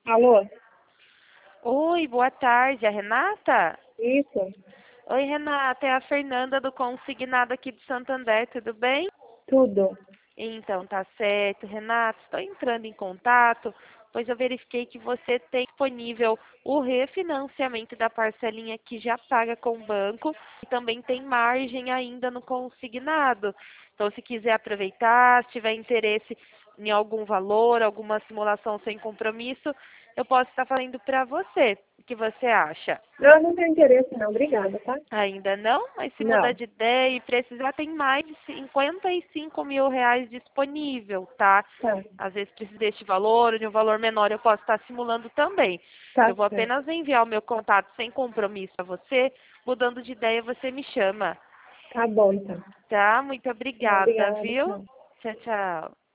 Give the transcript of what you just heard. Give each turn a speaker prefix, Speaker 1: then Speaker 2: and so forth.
Speaker 1: Alô?
Speaker 2: Oi, boa tarde, é a Renata?
Speaker 1: Isso?
Speaker 2: Oi, Renata, é a Fernanda do Consignado aqui de Santo André, tudo bem?
Speaker 1: Tudo.
Speaker 2: Então, tá certo, Renata, estou entrando em contato, pois eu verifiquei que você tem disponível o refinanciamento da parcelinha que já paga com o banco e também tem margem ainda no consignado. Então, se quiser aproveitar, se tiver interesse em algum valor, alguma simulação sem compromisso, eu posso estar fazendo para você. O que você acha?
Speaker 1: Eu não tenho interesse não, obrigada, tá?
Speaker 2: Ainda não, mas se mudar
Speaker 1: Não.
Speaker 2: de ideia e precisar, tem mais de R$ 55.000 disponível, tá?
Speaker 1: Tá.
Speaker 2: Às vezes precisa deste valor ou de um valor menor, eu posso estar simulando também.
Speaker 1: Tá
Speaker 2: Eu vou
Speaker 1: certo.
Speaker 2: apenas enviar o meu contato sem compromisso a você. Mudando de ideia, você me chama,
Speaker 1: Tá bom, então.
Speaker 2: tá? Muito
Speaker 1: Tá,
Speaker 2: obrigada,
Speaker 1: obrigada,
Speaker 2: viu?
Speaker 1: tchau.
Speaker 2: Tchau, tchau.